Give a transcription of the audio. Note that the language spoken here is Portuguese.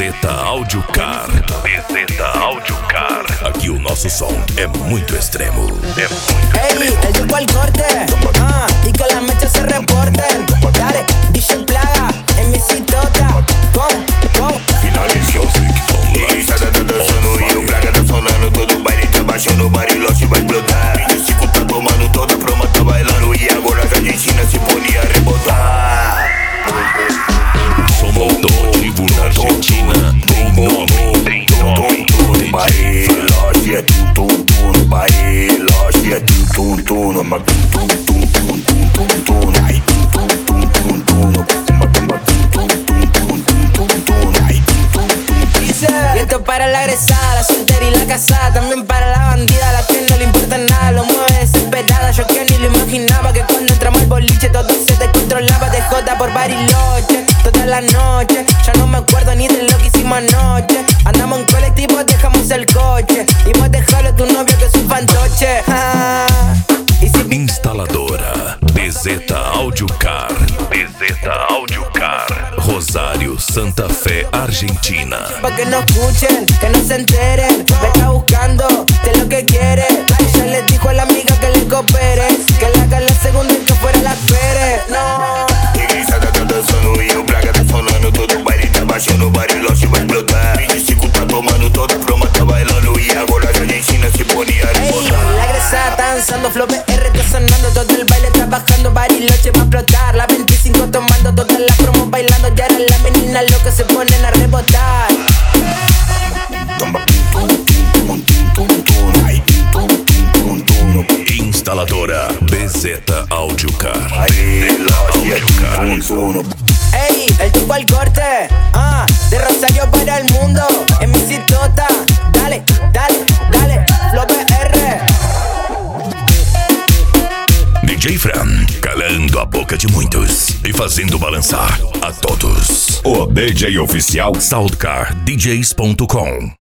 BZ Audiocar. BZ Audiocar. Aqui o nosso som é muito extremo. É muito Ey, extremo. él llegó al corte, y que las mechas se reporten. Dale, dice plaga, en mi citota. Go. Finalizou. Ninguém sai da dançando e o Braga tá sonando. Todo baile tá baixando, o bariloche vai explodir. 25 tá tomando toda a proma, tá bailando. E agora as Argentina se põe a rebotar. O som automotivo na Argentina tem nome. Tem nome. Bariloche é tum-tum-tum. Bariloche é tum-tum-tum. Mas tum-tum-tum-tum-tum. Ai, tum-tum-tum-tum-tum. Y esto para la egresada, la soltera y la casada. También para la bandida, a la que no le importa nada. Lo mueve desesperada, yo que ni lo imaginaba. Que cuando entramos al boliche todo se descontrolaba. De jota por Bariloche, toda la noche. Ya no me acuerdo ni de lo que hicimos anoche. Andamos en colectivo, dejamos el coche. Y vos dejalo a tu novio que es un fantoche. Y si Instaladora BZ Audiocar. BZ Audiocar. Rosário, Santa Fé, Argentina. pa' que no escuchen, que no se enteren. Me está buscando de lo que quiere. Ella le dijo a la amiga que le coopere, que le haga la segunda y que fuera la espere. No. Ninguém sai da dançando e o Braga tá sonando. Todo baile tá baixando, o bariloche vai explodir. 25 tá tomando toda a proma, tá bailando. E agora as Argentina se põe a Ey, rebotar. la egresada está danzando, flow PR está sonando. Todo el baile está bajando, Bariloche va a explotar. La 25 tomando todas las promos bailando. Ya eran las meninas lo que se ponen a rebotar. Instaladora BZ Audiocar. Ey, el tipo al corte, de Rosario para el mundo. En mi citota, dale, flow PR. DJ Fran, calando a boca de muitos e fazendo balançar a todos. O DJ oficial SoundcarDJs.com.